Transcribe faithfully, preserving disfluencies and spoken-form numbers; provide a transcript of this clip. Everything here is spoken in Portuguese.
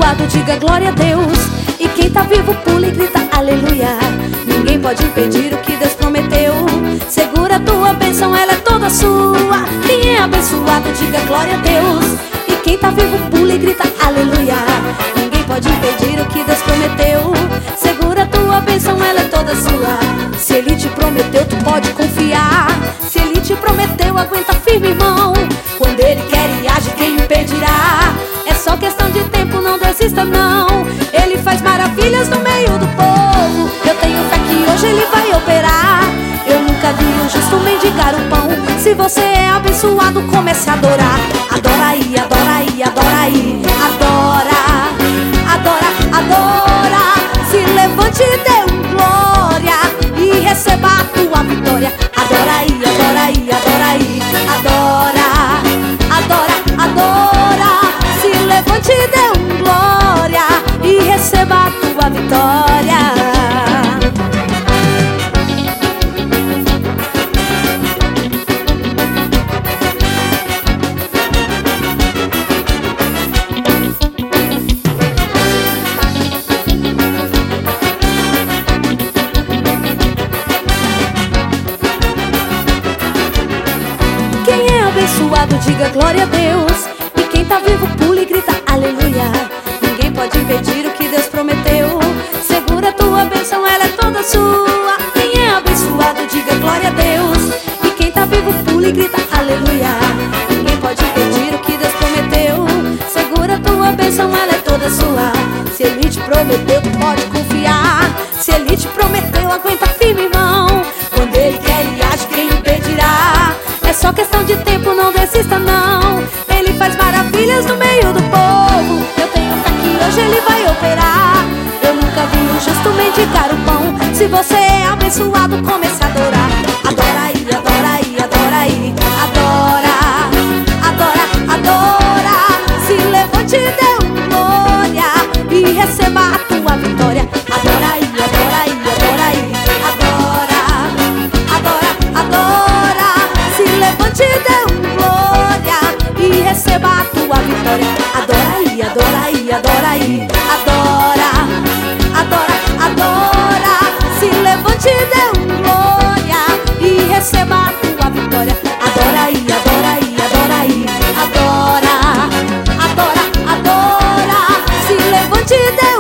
abençoado, diga glória a Deus. E quem tá vivo pula e grita aleluia. Ninguém pode impedir o que Deus prometeu. Segura a tua bênção, ela é toda sua. Quem é abençoado, diga glória a Deus. E quem tá vivo pula e grita aleluia. Ninguém pode impedir o que Deus prometeu. Segura a tua bênção, ela é toda sua. Se Ele te prometeu, tu pode confiar. Se Ele te prometeu, aguenta firme, irmão. Quando Ele quer e age, quem impedirá? É só questão de tempo, não desista não. Ele faz maravilhas no meio do povo. Eu tenho fé que hoje Ele vai operar. Eu nunca vi um justo mendigar o pão. Se você é abençoado, comece a adorar. Adora aí, adora aí, adora aí. Adora, adora, adora. Se levante e dê um glória e receba a tua vitória. Adora aí, adora aí, adora aí. Adora, adora, adora. Se levante e dê um glória e receba a tua vitória. Abençoado, diga glória a Deus. E quem tá vivo pula e grita aleluia. Ninguém pode impedir o que Deus prometeu. Segura a tua bênção, ela é toda sua. Quem é abençoado, diga glória a Deus. E quem tá vivo pula e grita aleluia. Ninguém pode impedir o que Deus prometeu. Segura a tua bênção, ela é toda sua. Se Ele te prometeu, tu pode confiar. Se Ele te prometeu, aguenta firme, irmão. Quando Ele quer e age, quem impedirá? É só questão de tempo, não desista não. Ele faz maravilhas no meio do povo. Eu tenho fé que hoje Ele vai operar. Eu nunca vi um justo mendigar o pão. Se você é abençoado, comece a adorar. Adora aí, adora aí, adora aí. Adora, adora, adora. Se levante e dê um glória e receba a tua vitória. Adora aí, adora aí, adora aí. Adora, adora, adora. Se levante e dê um glória e receba a tua vitória. Adora aí, adora aí, adora aí. Adora, adora, adora. Se levante e dê um glória e receba a tua vitória. Adora aí, adora aí, adora aí. Adora, adora, adora. Se levante e dê um